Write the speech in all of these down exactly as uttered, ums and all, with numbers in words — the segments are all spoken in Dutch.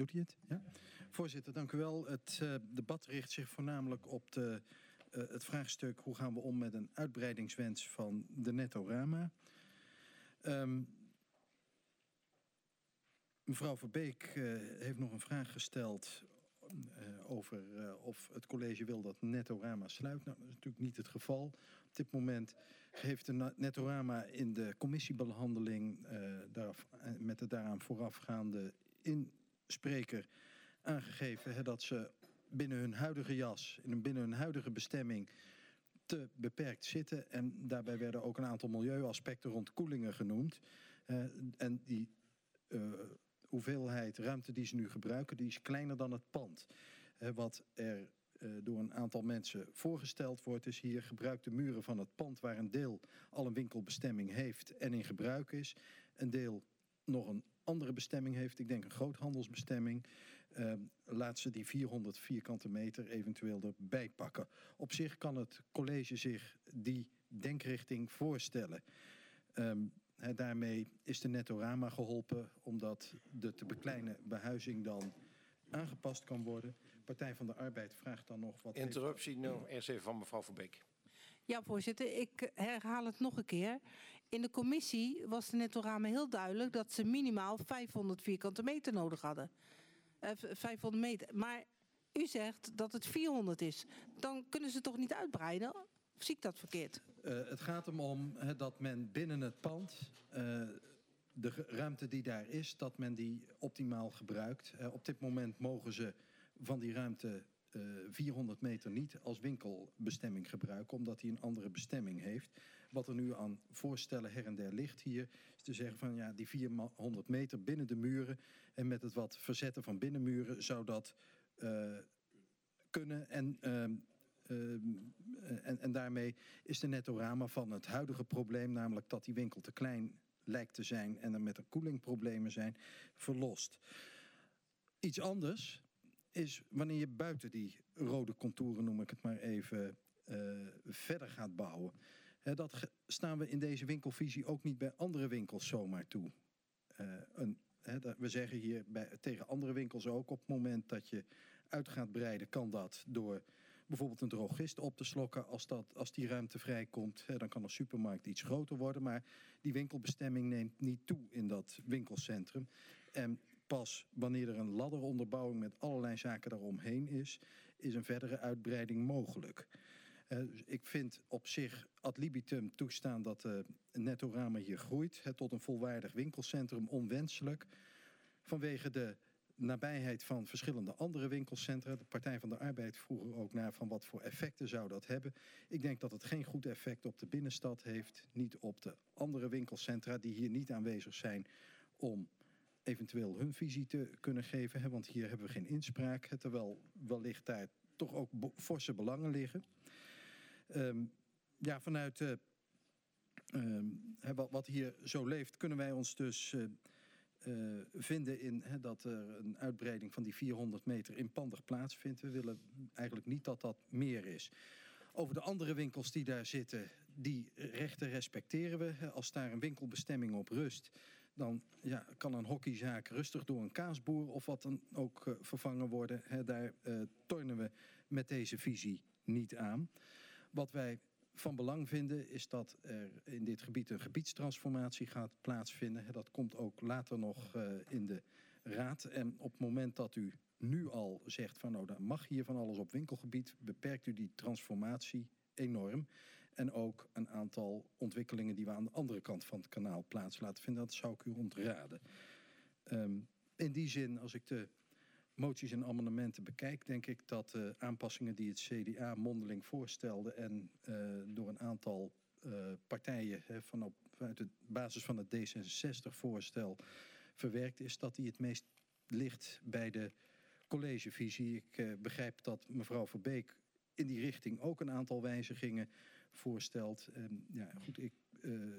Doet hij het? Ja? Voorzitter, dank u wel. Het uh, debat richt zich voornamelijk op de, uh, het vraagstuk... hoe gaan we om met een uitbreidingswens van de Netorama. Um, mevrouw Verbeek uh, heeft nog een vraag gesteld... Uh, over uh, of het college wil dat Netorama sluit. Nou, dat is natuurlijk niet het geval. Op dit moment heeft de Netorama in de commissiebehandeling... Uh, daar, met de daaraan voorafgaande inspreker aangegeven... He, dat ze binnen hun huidige jas, in binnen hun huidige bestemming... te beperkt zitten. En daarbij werden ook een aantal milieuaspecten rond koelingen genoemd. Uh, en die... Uh, hoeveelheid ruimte die ze nu gebruiken, die is kleiner dan het pand. Uh, wat er uh, door een aantal mensen voorgesteld wordt, is hier gebruik de muren van het pand waar een deel al een winkelbestemming heeft en in gebruik is. Een deel nog een andere bestemming heeft, ik denk een groothandelsbestemming. Uh, laat ze die vierhonderd vierkante meter eventueel erbij pakken. Op zich kan het college zich die denkrichting voorstellen. Um, He, daarmee is de Netorama geholpen omdat de te bekleine behuizing dan aangepast kan worden. Partij van de Arbeid vraagt dan nog wat... Interruptie, nou, eerst even van mevrouw Verbeek. Ja, voorzitter, ik herhaal het nog een keer. In de commissie was de Netorama heel duidelijk dat ze minimaal vijfhonderd vierkante meter nodig hadden. Uh, vijfhonderd meter. Maar u zegt dat het vierhonderd is. Dan kunnen ze toch niet uitbreiden? Of zie ik dat verkeerd? Uh, het gaat erom he, dat men binnen het pand, uh, de ruimte die daar is, dat men die optimaal gebruikt. Uh, op dit moment mogen ze van die ruimte uh, vierhonderd meter niet als winkelbestemming gebruiken, omdat hij een andere bestemming heeft. Wat er nu aan voorstellen her en der ligt hier, is te zeggen van ja, die vierhonderd meter binnen de muren en met het wat verzetten van binnenmuren zou dat uh, kunnen en... Uh, Uh, en, en daarmee is de Netorama van het huidige probleem, namelijk dat die winkel te klein lijkt te zijn en er met de koelingproblemen zijn, verlost. Iets anders is wanneer je buiten die rode contouren, noem ik het maar even, uh, verder gaat bouwen. He, dat staan we in deze winkelvisie ook niet bij andere winkels zomaar toe. Uh, een He, we zeggen hier bij, tegen andere winkels ook, op het moment dat je uit gaat breiden, kan dat door bijvoorbeeld een drogist op te slokken. Als, dat, als die ruimte vrijkomt, he, dan kan een supermarkt iets groter worden. Maar die winkelbestemming neemt niet toe in dat winkelcentrum. En pas wanneer er een ladderonderbouwing met allerlei zaken daaromheen is, is een verdere uitbreiding mogelijk. Uh, dus ik vind op zich ad libitum toestaan dat de uh, Netorama hier groeit. He, tot een volwaardig winkelcentrum onwenselijk. Vanwege de nabijheid van verschillende andere winkelcentra. De Partij van de Arbeid vroeg er ook naar van wat voor effecten zou dat hebben. Ik denk dat het geen goed effect op de binnenstad heeft. Niet op de andere winkelcentra die hier niet aanwezig zijn om eventueel hun visie te kunnen geven. He, want hier hebben we geen inspraak. He, terwijl wellicht daar toch ook forse belangen liggen. Um, ja, vanuit uh, um, he, wat, wat hier zo leeft, kunnen wij ons dus uh, uh, vinden in he, dat er een uitbreiding van die vierhonderd meter inpandig plaatsvindt. We willen eigenlijk niet dat dat meer is. Over de andere winkels die daar zitten, die rechten respecteren we. Als daar een winkelbestemming op rust, dan ja, kan een hockeyzaak rustig door een kaasboer of wat dan ook uh, vervangen worden. He, daar uh, tornen we met deze visie niet aan. Wat wij van belang vinden is dat er in dit gebied een gebiedstransformatie gaat plaatsvinden. Dat komt ook later nog uh, in de raad. En op het moment dat u nu al zegt van nou, dan mag hier van alles op winkelgebied, beperkt u die transformatie enorm. En ook een aantal ontwikkelingen die we aan de andere kant van het kanaal plaats laten vinden. Dat zou ik u ontraden. Um, in die zin, als ik de moties en amendementen bekijk, denk ik dat de aanpassingen die het C D A mondeling voorstelde en uh, door een aantal uh, partijen he, van op, uit de basis van het D zesenzestig-voorstel verwerkt is, dat die het meest ligt bij de collegevisie. Ik uh, begrijp dat mevrouw Verbeek in die richting ook een aantal wijzigingen voorstelt. En ja, goed, ik, uh, uh,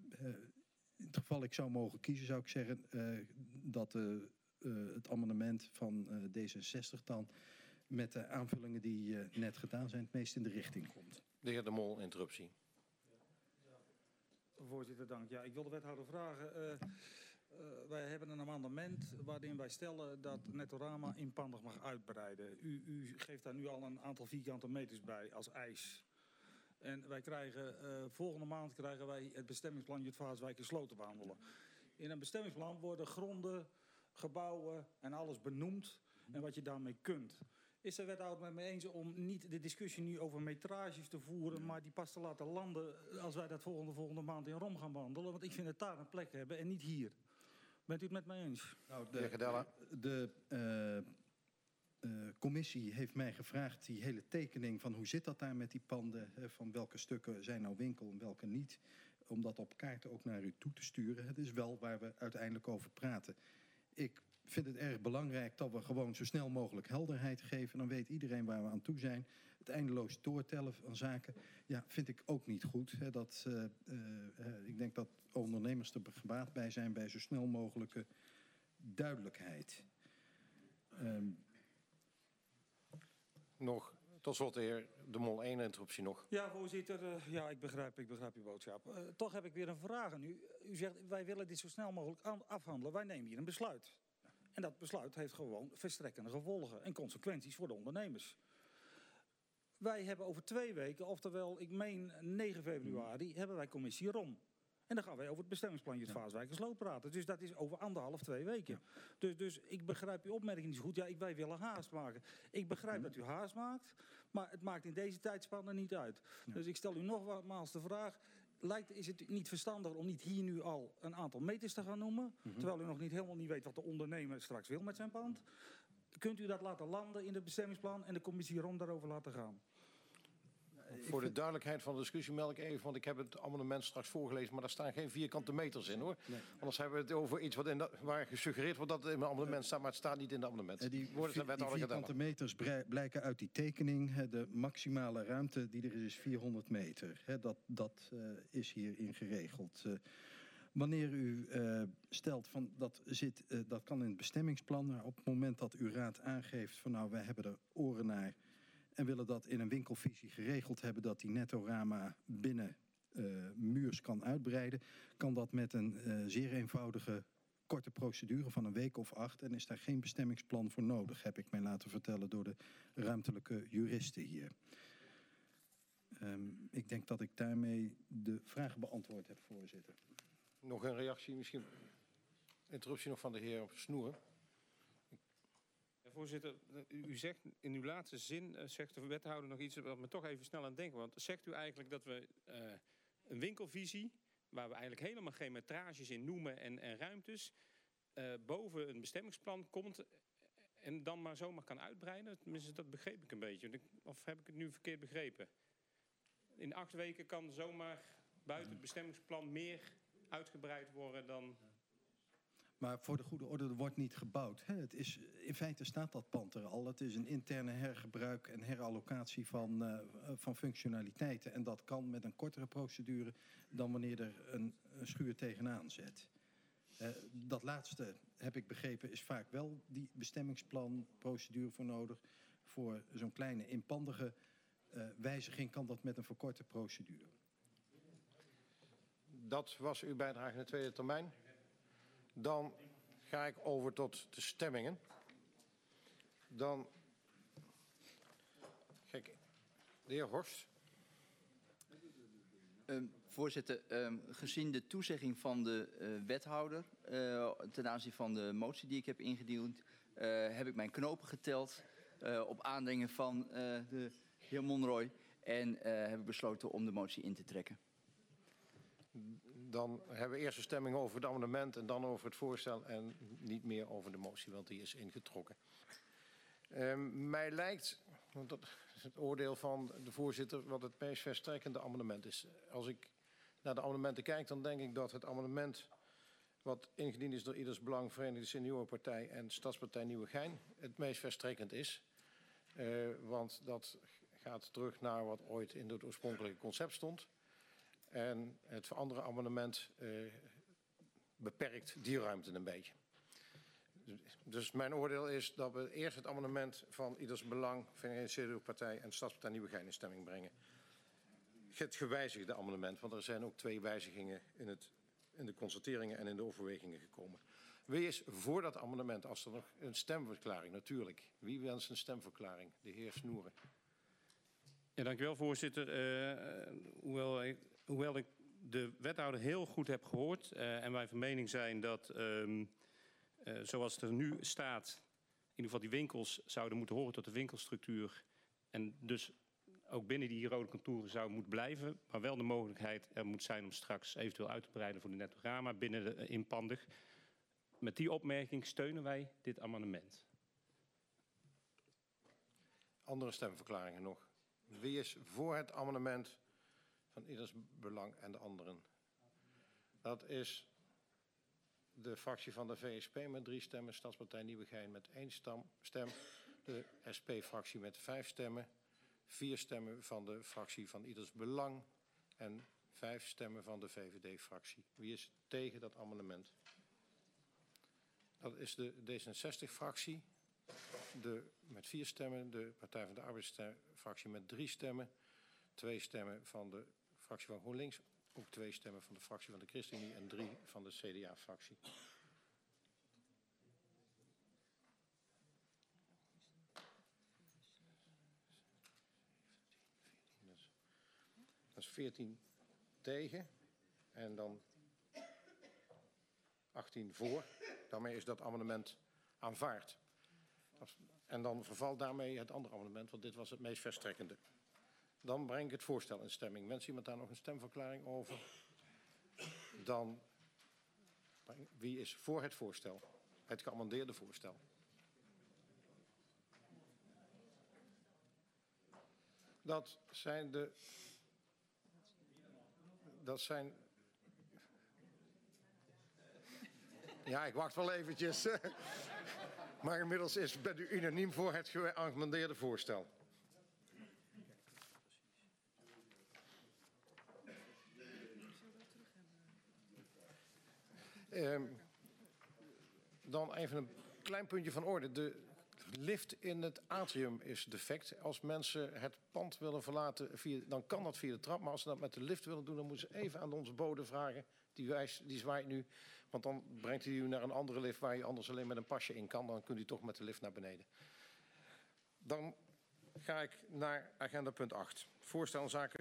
in het geval ik zou mogen kiezen, zou ik zeggen uh, dat uh, uh, het amendement van uh, D zesenzestig dan met de aanvullingen die uh, net gedaan zijn het meest in de richting komt. De heer De Mol, interruptie. Voorzitter, dank. Ja, ik wil de wethouder vragen. Uh, Uh, wij hebben een amendement waarin wij stellen dat Netorama inpandig mag uitbreiden. U, u geeft daar nu al een aantal vierkante meters bij als eis. En wij krijgen, uh, volgende maand krijgen wij het bestemmingsplan Jutphaaswijk en Sloten behandelen. In een bestemmingsplan worden gronden, gebouwen en alles benoemd en wat je daarmee kunt. Is de wethouder met me eens om niet de discussie nu over metrages te voeren, maar die pas te laten landen als wij dat volgende, volgende maand in Rom gaan behandelen? Want ik vind het daar een plek hebben en niet hier. Bent u het met mij eens? Nou, de de uh, uh, commissie heeft mij gevraagd die hele tekening van hoe zit dat daar met die panden, hè, van welke stukken zijn nou winkel en welke niet, om dat op kaarten ook naar u toe te sturen. Het is wel waar we uiteindelijk over praten. Ik vind het erg belangrijk dat we gewoon zo snel mogelijk helderheid geven. Dan weet iedereen waar we aan toe zijn. Het eindeloos doortellen van zaken, ja, vind ik ook niet goed. Hè, dat, uh, uh, ik denk dat ondernemers er gebaat bij zijn bij zo snel mogelijke duidelijkheid. Um, nog, tot slot de heer De Mol, één interruptie nog. Ja, voorzitter. Uh, ja, ik begrijp, ik begrijp uw boodschap. Uh, toch heb ik weer een vraag aan u. U zegt, wij willen dit zo snel mogelijk afhandelen. Wij nemen hier een besluit. En dat besluit heeft gewoon verstrekkende gevolgen en consequenties voor de ondernemers. Wij hebben over twee weken, oftewel ik meen negen februari, hebben wij commissie Rom. En dan gaan wij over het bestemmingsplan Jutphaaswijk en Sloot praten. Dus dat is over anderhalf, twee weken. Ja. Dus, dus ik begrijp uw opmerking niet zo goed. Ja, ik, wij willen haast maken. Ik begrijp dat u haast maakt, maar het maakt in deze tijdspanne niet uit. Ja. Dus ik stel u nogmaals de vraag, lijkt, is het niet verstandiger om niet hier nu al een aantal meters te gaan noemen, mm-hmm. terwijl u nog niet helemaal niet weet wat de ondernemer straks wil met zijn pand? Kunt u dat laten landen in het bestemmingsplan en de commissie Rom daarover laten gaan? Voor de duidelijkheid van de discussie meld ik even, want ik heb het amendement straks voorgelezen, maar daar staan geen vierkante meters in, hoor. Nee. Anders hebben we het over iets wat in de, waar gesuggereerd wordt dat het in het amendement staat, maar het staat niet in het amendement. Uh, die, die, die vierkante meters blijken uit die tekening. Hè, de maximale ruimte die er is, is vierhonderd meter. Hè, dat dat uh, is hierin geregeld. Uh, Wanneer u uh, stelt van dat zit, uh, dat kan in het bestemmingsplan, maar op het moment dat uw raad aangeeft van nou wij hebben er oren naar en willen dat in een winkelvisie geregeld hebben dat die Netorama binnen uh, muurs kan uitbreiden, kan dat met een uh, zeer eenvoudige korte procedure van een week of acht en is daar geen bestemmingsplan voor nodig, heb ik mij laten vertellen door de ruimtelijke juristen hier. Um, ik denk dat ik daarmee de vraag beantwoord heb, voorzitter. Nog een reactie, misschien interruptie nog van de heer Snoeren. Ja, voorzitter, u zegt in uw laatste zin, uh, zegt de wethouder nog iets wat me toch even snel aan denken. Want zegt u eigenlijk dat we uh, een winkelvisie, waar we eigenlijk helemaal geen metrages in noemen en, en ruimtes, uh, boven een bestemmingsplan komt en dan maar zomaar kan uitbreiden? Tenminste, dat begreep ik een beetje. Of heb ik het nu verkeerd begrepen? In acht weken kan zomaar buiten het bestemmingsplan meer uitgebreid worden dan. Maar voor de goede orde, er wordt niet gebouwd. Hè. Het is, in feite staat dat pand er al. Het is een interne hergebruik en herallocatie van, uh, van functionaliteiten. En dat kan met een kortere procedure dan wanneer er een, een schuur tegenaan zet. Uh, dat laatste, heb ik begrepen, is vaak wel die bestemmingsplanprocedure voor nodig. Voor zo'n kleine inpandige uh, wijziging kan dat met een verkorte procedure. Dat was uw bijdrage in de tweede termijn. Dan ga ik over tot de stemmingen. Dan, kijk, de heer Horst. Um, voorzitter, um, gezien de toezegging van de uh, wethouder uh, ten aanzien van de motie die ik heb ingediend, uh, heb ik mijn knopen geteld uh, op aandringen van uh, de heer Monroy en uh, heb ik besloten om de motie in te trekken. Dan hebben we eerst een stemming over het amendement en dan over het voorstel en niet meer over de motie, want die is ingetrokken. Uh, mij lijkt, want dat is het oordeel van de voorzitter, wat het meest verstrekkende amendement is. Als ik naar de amendementen kijk, dan denk ik dat het amendement wat ingediend is door Ieders Belang, Verenigde Seniorenpartij en Stadspartij Nieuwegein het meest verstrekkend is. Uh, want dat gaat terug naar wat ooit in het oorspronkelijke concept stond. En het andere amendement uh, beperkt die ruimte een beetje. Dus mijn oordeel is dat we eerst het amendement van Ieders Belang, Verenigde Seniorenpartij en Stadspartij Nieuwegein in stemming brengen. Het gewijzigde amendement, want er zijn ook twee wijzigingen in, het, in de constateringen en in de overwegingen gekomen. Wie is voor dat amendement? Als er nog een stemverklaring, natuurlijk. Wie wenst een stemverklaring? De heer Snoeren. Ja, dank u wel, voorzitter. Uh, hoewel, ik, hoewel ik de wethouder heel goed heb gehoord uh, en wij van mening zijn dat, um, uh, zoals het er nu staat, in ieder geval die winkels zouden moeten horen tot de winkelstructuur en dus ook binnen die rode contouren zou moeten blijven, maar wel de mogelijkheid er moet zijn om straks eventueel uit te breiden voor de Netorama binnen de uh, inpandig. Met die opmerking steunen wij dit amendement. Andere stemverklaringen nog. Wie is voor het amendement van Ieders Belang en de anderen? Dat is de fractie van de V S P met drie stemmen, Stadspartij Nieuwegein met één stem, de S P-fractie met vijf stemmen, vier stemmen van de fractie van Ieders Belang en vijf stemmen van de V V D-fractie. Wie is tegen dat amendement? Dat is de D zesenzestig-fractie. De, met vier stemmen, de Partij van de Arbeidsfractie met drie stemmen, twee stemmen van de fractie van GroenLinks, ook twee stemmen van de fractie van de ChristenUnie en drie van de C D A-fractie. Dat is veertien tegen en dan achttien voor. Daarmee is dat amendement aanvaard. En dan vervalt daarmee het andere amendement, want dit was het meest verstrekkende. Dan breng ik het voorstel in stemming. Wens iemand daar nog een stemverklaring over? Dan, wie is voor het voorstel? Het geamendeerde voorstel. Dat zijn de... Dat zijn... Ja, ik wacht wel eventjes. Maar inmiddels is, bent u unaniem voor het geamendeerde voorstel. Um, dan even een klein puntje van orde. De lift in het atrium is defect. Als mensen het pand willen verlaten, via, dan kan dat via de trap. Maar als ze dat met de lift willen doen, dan moeten ze even aan onze bode vragen. Die, wijst, die zwaait nu. Want dan brengt hij u naar een andere lift waar je anders alleen met een pasje in kan. Dan kunt u toch met de lift naar beneden. Dan ga ik naar agenda punt acht. Voorstel zaken